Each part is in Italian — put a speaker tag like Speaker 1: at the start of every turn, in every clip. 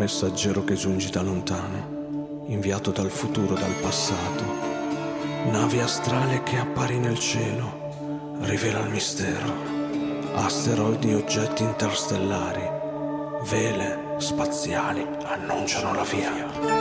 Speaker 1: messaggero che giungi da lontano, inviato dal futuro, dal passato, nave astrale che appari nel cielo, rivela il mistero, asteroidi, oggetti interstellari, vele spaziali annunciano la via.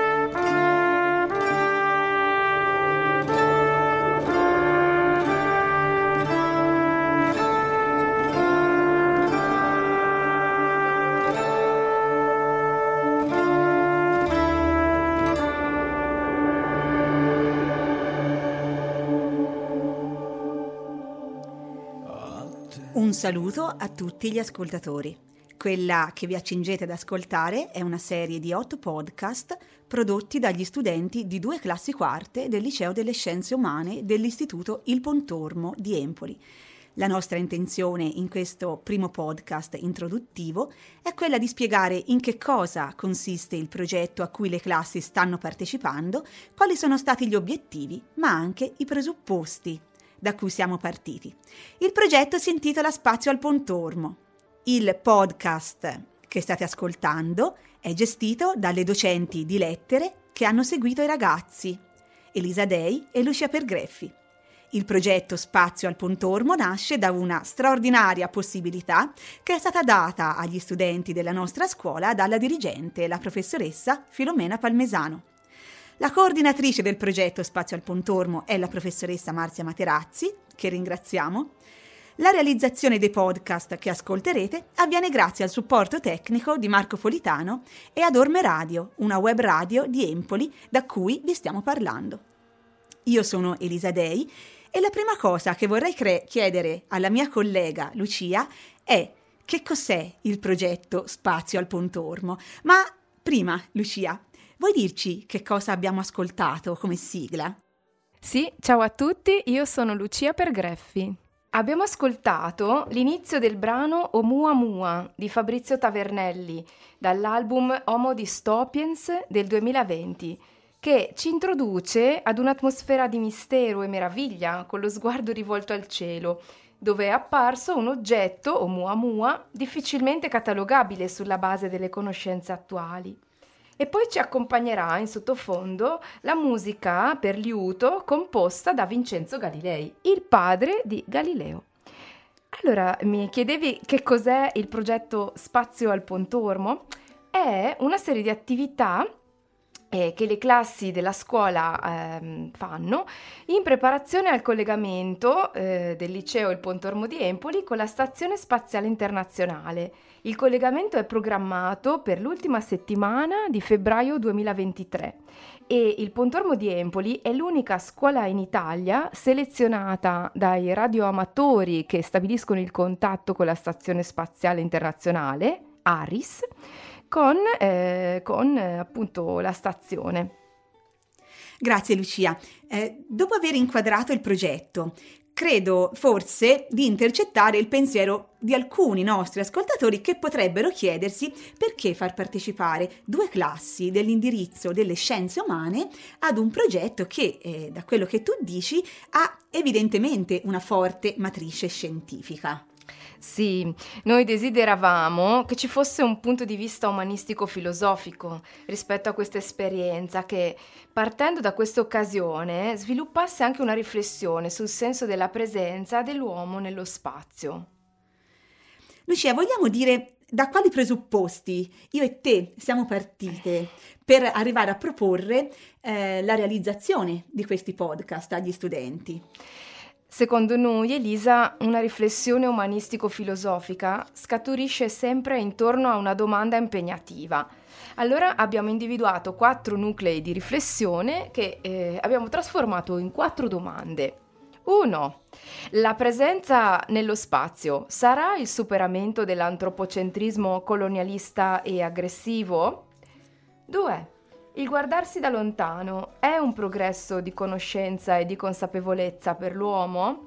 Speaker 2: Un saluto a tutti gli ascoltatori. Quella che vi accingete ad ascoltare è una serie di 8 podcast prodotti dagli studenti di 2 classi quarte del Liceo delle Scienze Umane dell'Istituto Il Pontormo di Empoli. La nostra intenzione in questo primo podcast introduttivo è quella di spiegare in che cosa consiste il progetto a cui le classi stanno partecipando, quali sono stati gli obiettivi, ma anche i presupposti da cui siamo partiti. Il progetto si intitola Spazio al Pontormo. Il podcast che state ascoltando è gestito dalle docenti di lettere che hanno seguito i ragazzi, Elisa Dei e Lucia Pergreffi. Il progetto Spazio al Pontormo nasce da una straordinaria possibilità che è stata data agli studenti della nostra scuola dalla dirigente, la professoressa Filomena Palmesano. La coordinatrice del progetto Spazio al Pontormo è la professoressa Marzia Materazzi, che ringraziamo. La realizzazione dei podcast che ascolterete avviene grazie al supporto tecnico di Marco Politano e ad Orme Radio, una web radio di Empoli da cui vi stiamo parlando. Io sono Elisa Dei e la prima cosa che vorrei chiedere alla mia collega Lucia è: che cos'è il progetto Spazio al Pontormo? Ma prima, Lucia, vuoi dirci che cosa abbiamo ascoltato come sigla?
Speaker 3: Sì, ciao a tutti, io sono Lucia Pergreffi. Abbiamo ascoltato l'inizio del brano Oumuamua di Fabrizio Tavernelli dall'album Homo Dystopiens del 2020, che ci introduce ad un'atmosfera di mistero e meraviglia con lo sguardo rivolto al cielo, dove è apparso un oggetto, Oumuamua, difficilmente catalogabile sulla base delle conoscenze attuali. E poi ci accompagnerà in sottofondo la musica per liuto composta da Vincenzo Galilei, il padre di Galileo. Allora, mi chiedevi che cos'è il progetto Spazio al Pontormo? È una serie di attività che le classi della scuola fanno in preparazione al collegamento del liceo Il Pontormo di Empoli con la Stazione Spaziale Internazionale. Il collegamento è programmato per l'ultima settimana di febbraio 2023 e il Pontormo di Empoli è l'unica scuola in Italia selezionata dai radioamatori che stabiliscono il contatto con la Stazione Spaziale Internazionale, ARIS, con appunto la stazione.
Speaker 2: Grazie Lucia. Dopo aver inquadrato il progetto, credo forse di intercettare il pensiero di alcuni nostri ascoltatori che potrebbero chiedersi perché far partecipare 2 classi dell'indirizzo delle scienze umane ad un progetto che, da quello che tu dici, ha evidentemente una forte matrice scientifica.
Speaker 3: Sì, noi desideravamo che ci fosse un punto di vista umanistico-filosofico rispetto a questa esperienza che, partendo da questa occasione, sviluppasse anche una riflessione sul senso della presenza dell'uomo nello spazio.
Speaker 2: Lucia, vogliamo dire da quali presupposti io e te siamo partite per arrivare a proporre la realizzazione di questi podcast agli studenti?
Speaker 3: Secondo noi, Elisa, una riflessione umanistico-filosofica scaturisce sempre intorno a una domanda impegnativa. Allora abbiamo individuato 4 nuclei di riflessione che abbiamo trasformato in 4 domande. 1. La presenza nello spazio sarà il superamento dell'antropocentrismo colonialista e aggressivo? 2. Il guardarsi da lontano è un progresso di conoscenza e di consapevolezza per l'uomo?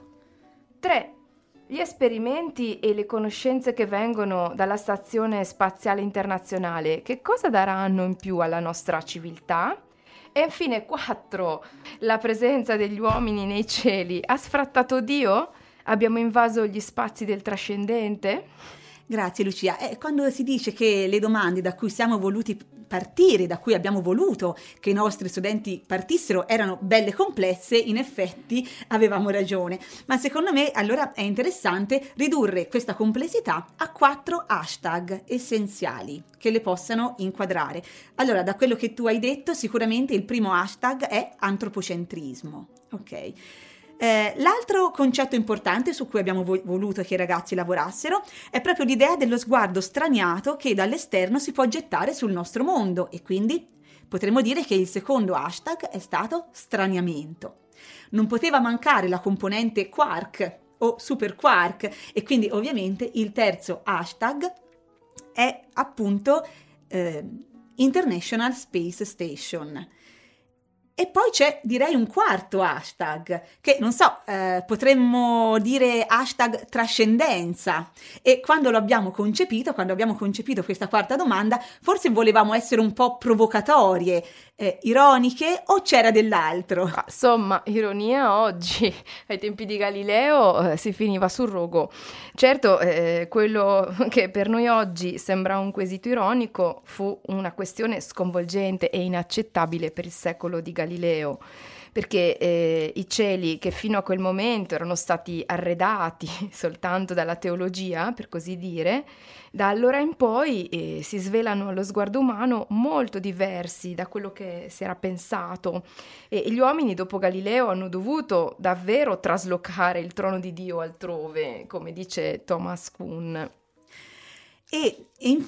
Speaker 3: 3. Gli esperimenti e le conoscenze che vengono dalla Stazione Spaziale Internazionale che cosa daranno in più alla nostra civiltà? E infine 4. La presenza degli uomini nei cieli ha sfrattato Dio? Abbiamo invaso gli spazi del trascendente?
Speaker 2: Grazie Lucia. Quando si dice che le domande da cui siamo voluti partire, da cui abbiamo voluto che i nostri studenti partissero, erano belle complesse, in effetti avevamo ragione. Ma secondo me allora è interessante ridurre questa complessità a 4 hashtag essenziali che le possano inquadrare. Allora, da quello che tu hai detto, sicuramente il primo hashtag è antropocentrismo. Ok. L'altro concetto importante su cui abbiamo voluto che i ragazzi lavorassero è proprio l'idea dello sguardo straniato che dall'esterno si può gettare sul nostro mondo, e quindi potremmo dire che il secondo hashtag è stato straniamento. Non poteva mancare la componente quark o super quark, e quindi ovviamente il terzo hashtag è appunto International Space Station. E poi c'è, direi, un quarto hashtag, che non so, potremmo dire hashtag trascendenza. E quando abbiamo concepito questa quarta domanda, forse volevamo essere un po' provocatorie, ironiche, o c'era dell'altro?
Speaker 3: Insomma, ironia oggi, ai tempi di Galileo si finiva sul rogo. Certo, quello che per noi oggi sembra un quesito ironico fu una questione sconvolgente e inaccettabile per il secolo di Galileo, perché i cieli che fino a quel momento erano stati arredati soltanto dalla teologia, per così dire, da allora in poi si svelano allo sguardo umano molto diversi da quello che si era pensato, e gli uomini dopo Galileo hanno dovuto davvero traslocare il trono di Dio altrove, come dice Thomas Kuhn.
Speaker 2: E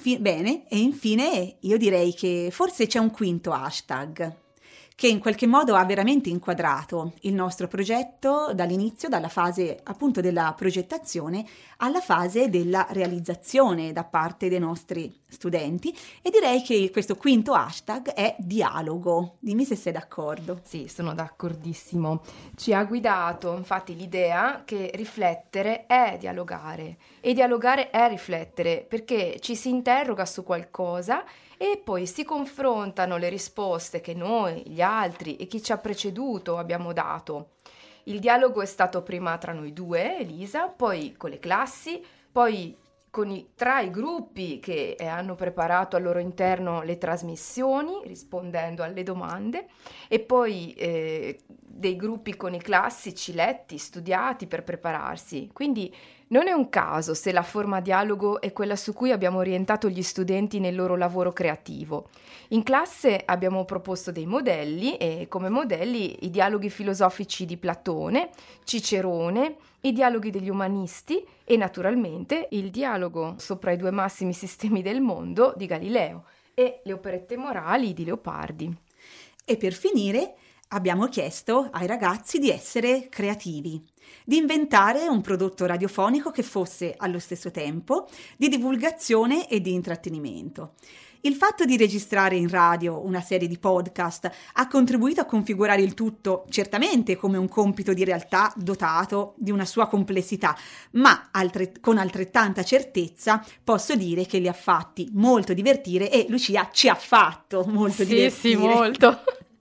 Speaker 2: infine io direi che forse c'è un quinto hashtag che in qualche modo ha veramente inquadrato il nostro progetto dall'inizio, dalla fase appunto della progettazione alla fase della realizzazione da parte dei nostri studenti, e direi che questo quinto hashtag è dialogo. Dimmi se sei d'accordo.
Speaker 3: Sì, sono d'accordissimo. Ci ha guidato infatti l'idea che riflettere è dialogare e dialogare è riflettere, perché ci si interroga su qualcosa e poi si confrontano le risposte che noi, gli altri e chi ci ha preceduto abbiamo dato. Il dialogo è stato prima tra noi due, Elisa, poi con le classi, poi tra i gruppi che hanno preparato al loro interno le trasmissioni rispondendo alle domande, e poi dei gruppi con i classici letti, studiati per prepararsi. Quindi non è un caso se la forma dialogo è quella su cui abbiamo orientato gli studenti nel loro lavoro creativo. In classe abbiamo proposto dei modelli, e come modelli i dialoghi filosofici di Platone, Cicerone, i dialoghi degli umanisti e naturalmente il dialogo sopra i 2 massimi sistemi del mondo di Galileo e le operette morali di Leopardi.
Speaker 2: E per finire abbiamo chiesto ai ragazzi di essere creativi, di inventare un prodotto radiofonico che fosse allo stesso tempo di divulgazione e di intrattenimento. Il fatto di registrare in radio una serie di podcast ha contribuito a configurare il tutto certamente come un compito di realtà dotato di una sua complessità, ma con altrettanta certezza posso dire che li ha fatti molto divertire, e Lucia ci ha fatto molto divertire.
Speaker 3: Sì, molto.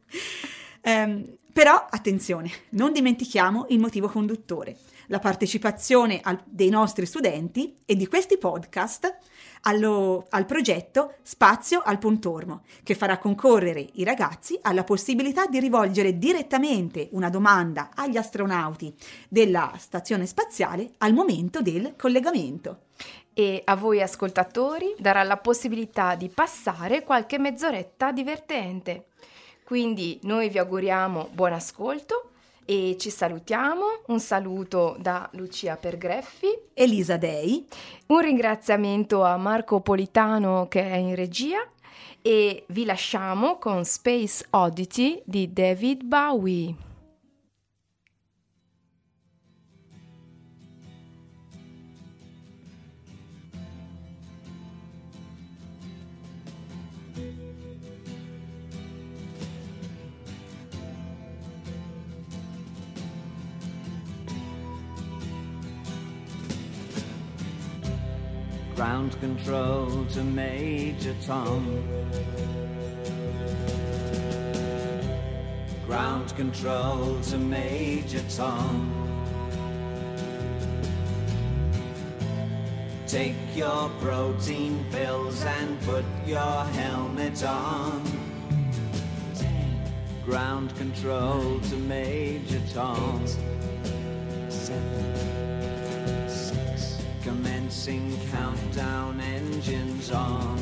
Speaker 2: Però attenzione, non dimentichiamo il motivo conduttore, la partecipazione dei nostri studenti e di questi podcast al progetto Spazio al Pontormo, che farà concorrere i ragazzi alla possibilità di rivolgere direttamente una domanda agli astronauti della stazione spaziale al momento del collegamento.
Speaker 3: E a voi ascoltatori darà la possibilità di passare qualche mezz'oretta divertente. Quindi noi vi auguriamo buon ascolto e ci salutiamo. Un saluto da Lucia Pergreffi,
Speaker 2: Elisa Dei,
Speaker 3: un ringraziamento a Marco Politano che è in regia, e vi lasciamo con Space Oddity di David Bowie.
Speaker 4: Ground control to Major Tom. Ground control to Major Tom. Take your protein pills and put your helmet on. 10. Ground control to Major Tom. 8, 7, 6. Commencing countdown, engines on.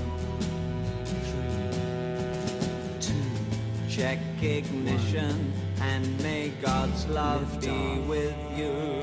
Speaker 4: 3, 2. Check ignition and may God's love be with you.